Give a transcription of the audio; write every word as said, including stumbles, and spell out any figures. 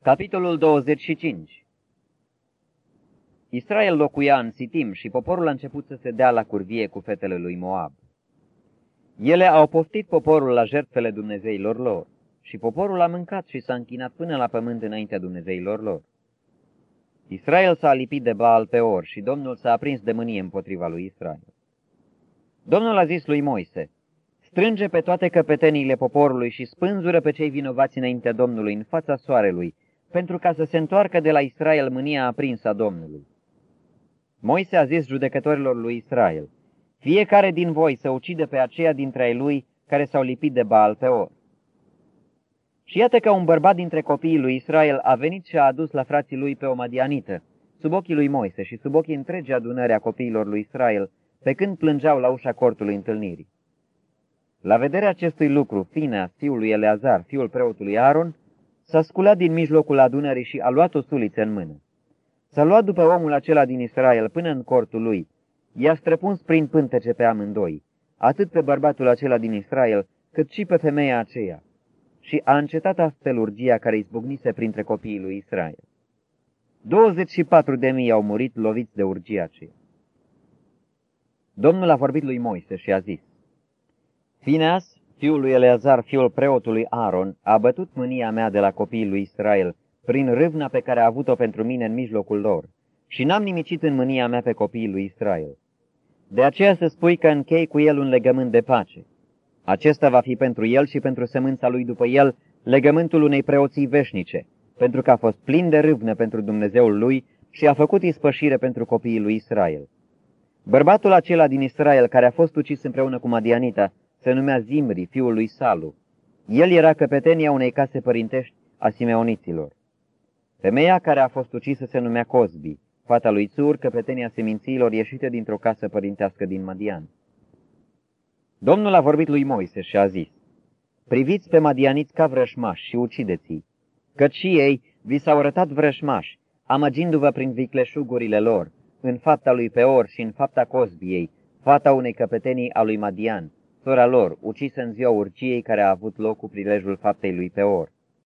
Capitolul douăzeci și cinci. Israel locuia în Sitim și poporul a început să se dea la curvie cu fetele lui Moab. Ele au poftit poporul la jertfele dumnezeilor lor și poporul a mâncat și s-a închinat până la pământ înaintea dumnezeilor lor. Israel s-a lipit de Baal Peor și Domnul s-a aprins de mânie împotriva lui Israel. Domnul a zis lui Moise: strânge pe toate căpeteniile poporului și spânzură pe cei vinovați înaintea Domnului în fața soarelui, pentru ca să se întoarcă de la Israel mânia aprinsă a Domnului. Moise a zis judecătorilor lui Israel: fiecare din voi să ucide pe aceia dintre ai lui care s-au lipit de Baal Peor. Și iată că un bărbat dintre copiii lui Israel a venit și a adus la frații lui pe o madianită, sub ochii lui Moise și sub ochii întregi adunări a copiilor lui Israel, pe când plângeau la ușa cortului întâlnirii. La vederea acestui lucru, Fineas, fiul lui Eleazar, fiul preotului Aaron, s-a sculat din mijlocul adunării și a luat o suliță în mână. S-a luat după omul acela din Israel până în cortul lui, i-a străpuns prin pântece pe amândoi, atât pe bărbatul acela din Israel, cât și pe femeia aceea, și a încetat astfel urgia care izbucnise printre copiii lui Israel. douăzeci și patru de mii au murit loviți de urgia aceea. Domnul a vorbit lui Moise și a zis: Fineas, fiul lui Eleazar, fiul preotului Aaron, a bătut mânia mea de la copiii lui Israel prin râvna pe care a avut-o pentru mine în mijlocul lor, și n-am nimicit în mânia mea pe copiii lui Israel. De aceea să spui că închei cu el un legământ de pace. Acesta va fi pentru el și pentru sămânța lui după el legământul unei preoții veșnice, pentru că a fost plin de râvnă pentru Dumnezeul lui și a făcut ispășire pentru copiii lui Israel. Bărbatul acela din Israel care a fost ucis împreună cu Madianita se numea Zimri, fiul lui Salu. El era căpetenia unei case părintești a simeoniților. Femeia care a fost ucisă se numea Cozbi, fata lui Țur, căpetenia semințiilor ieșite dintr-o casă părintească din Madian. Domnul a vorbit lui Moise și a zis: priviți pe madianiți ca vrășmași și ucideți-i, căci și ei vi s-au arătat vrășmași, amăgindu-vă prin vicleșugurile lor, în fapta lui Peor și în fapta Cozbiei, fata unei căpetenii a lui Madian, sora lor, ucisă în ziua urgiei care a avut loc cu prilejul faptei lui Peor.